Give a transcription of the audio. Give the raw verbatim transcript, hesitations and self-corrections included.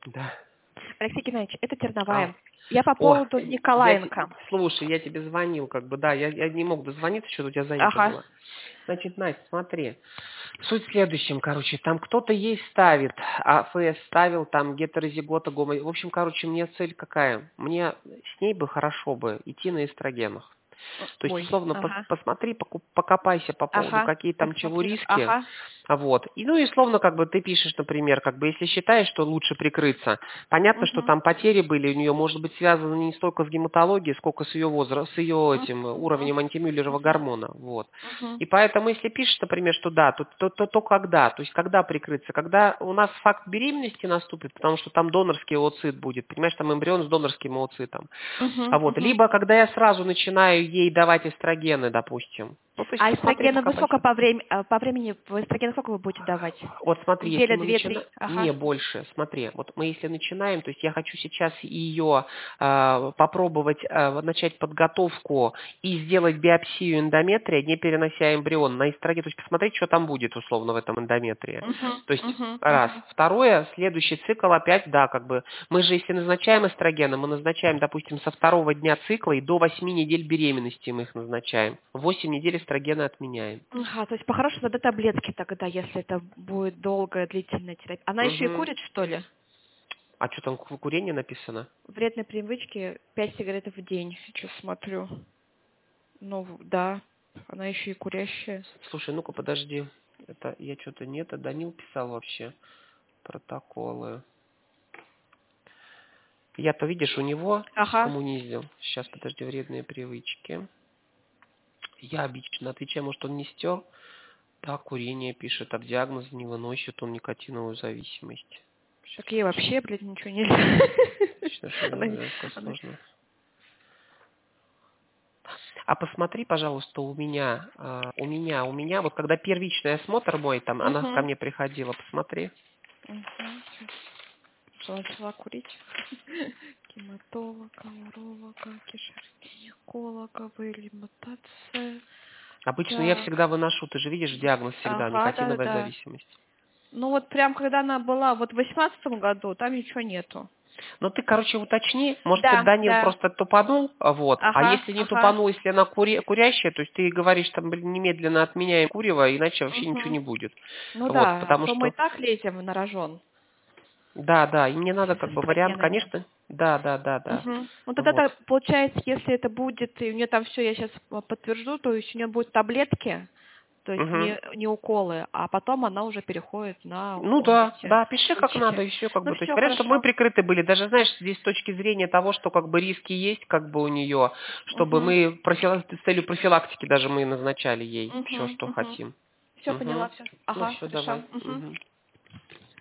Да. Алексей Геннадьевич, это А, Терновая. Я по о, поводу я, те- Николаенко. слушай, я тебе звонил, как бы, да, я, я не мог дозвониться, что-то у тебя занято Ага. было. Значит, Настя, смотри, суть в следующем, короче, там кто-то ей ставит, а ФС ставил, там гетерозигота, гомо... В общем, короче, мне цель какая? Мне с ней бы хорошо бы идти на эстрогенах. То есть, Ой, условно, пос- ага. посмотри, поку- покопайся по поводу, Ага. какие там чего Посмотрю. риски. Ага. А Вот. И, ну, и словно, как бы, ты пишешь, например, как бы, если считаешь, что лучше прикрыться, понятно, что Угу. там потери были у нее, может быть, связаны не столько с гематологией, сколько с ее возрастом, с ее этим э, Угу. уровнем антимюллерова гормона. Вот. Угу. И поэтому, если пишешь, например, что да, то, то, то, то когда? То есть, когда прикрыться? Когда у нас факт беременности наступит, потому что там донорский ooцит будет, понимаешь, там эмбрион с донорским ooцитом. А Угу. вот. Угу. Либо, когда я сразу начинаю ей давать эстрогены, допустим. Ну, то есть, А посмотри, эстрогены вы сколько покопайся. по времени, по времени в эстрогены сколько вы будете давать? Вот смотри, если Неделя, мы начинаем... две-три? Ага. Не, больше. Смотри, вот мы если начинаем, то есть я хочу сейчас ее э, попробовать э, начать подготовку и сделать биопсию эндометрия, не перенося эмбрион на эстроген, то есть посмотреть, что там будет условно в этом эндометрии. То есть Угу. Угу. раз. Угу. Второе, следующий цикл опять, да, как бы, мы же если назначаем эстрогены, мы назначаем, допустим, со второго дня цикла и до восьми недель беременности мы их назначаем. Восемь недель эстрогены отменяем. Ага, то есть по-хорошему надо таблетки тогда, если это будет долгая, длительная терапия. Она еще и Мгм. курит, что ли? А что там ку- курение написано? Вредные привычки, пять сигарет в день. Сейчас смотрю. Ну, да, она еще и курящая. Слушай, ну-ка подожди. Это я что-то не это Данил писал вообще протоколы. Я-то, видишь, у него Ага. скоммунизил. Сейчас, подожди, вредные привычки. Я обычно отвечаю, может, он не стер. Да, курение пишет, а в диагноз не выносит он никотиновую зависимость. Сейчас, Так ей вообще, блядь, ничего нельзя. точно, что Она- это она- сложно. А посмотри, пожалуйста, у меня, а, у меня, у меня, вот когда первичный осмотр мой, там, она ко Мгм. мне приходила, посмотри. Мгм. Сейчас. Что начала курить? Гематолога, уролога, кишечно-гинеколога, реабилитация. Обычно я Так. всегда выношу, ты же видишь диагноз всегда, Ага, да, да, никотиновая да. зависимость. Ну вот прям когда она была вот в восемнадцатом году, там ничего нету. Ну ты, короче, уточни, может быть, Да, Данил да. просто тупанул, а вот, а Ага, если не ага. тупанул, если она кури- курящая, то есть ты говоришь, там, блин, немедленно отменяем курево, иначе вообще ничего Мгм. не будет. Ну Вот, да, а потому то мы и что, так лезем на рожон да, да, и мне с надо как бы вариант, эстрогенами. конечно, да, да, да, да, Мгм. Ну тогда вот. так получается, если это будет, и у нее там все, я сейчас подтвержу, то есть у нее будут таблетки, то есть Мгм. не, не уколы, а потом она уже переходит на Ну у- да, эти да, пиши как надо, штучки. и все как Ну бы. То есть все, понятно, чтобы мы хорошо. прикрыты были. Даже, знаешь, здесь с точки зрения того, что как бы риски есть как бы у нее, чтобы Угу. мы профила- с целью профилактики даже мы назначали ей все, Угу. что Угу. хотим. Все, поняла, Угу. все. Ну Ага, все, хорошо. давай. Угу. Мгм.